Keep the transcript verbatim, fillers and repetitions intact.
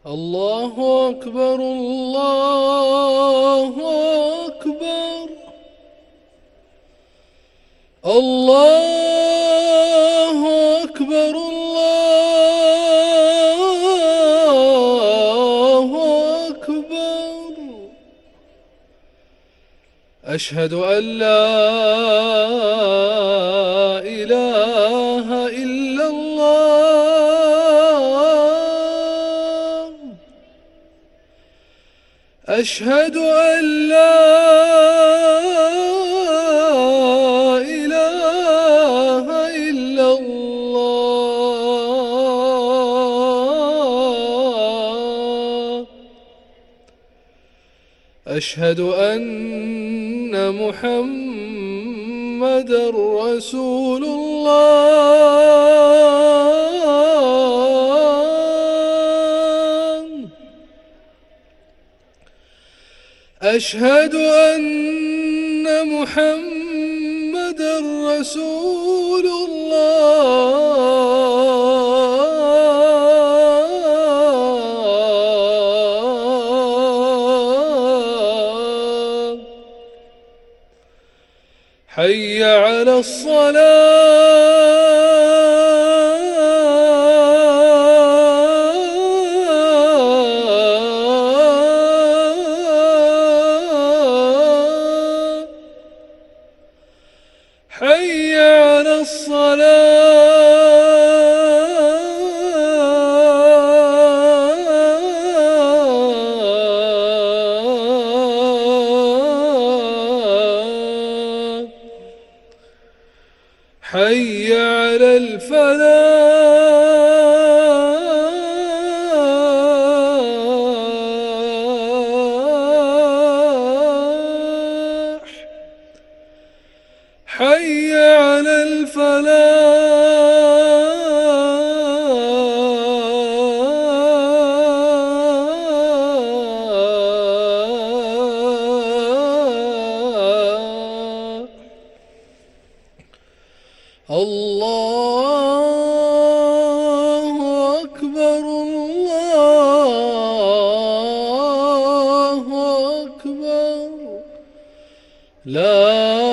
الله أكبر الله أكبر الله أكبر الله أكبر. أشهد أن لا إله إلا الله. أشهد أن لا إله إلا الله. أشهد أن محمدًا رسول الله. أشهد أن محمدًا رسول الله. حي على الصلاة. حي على الصلاة. حي على الفلاح. حي على الفلاح. الله أكبر الله أكبر. لا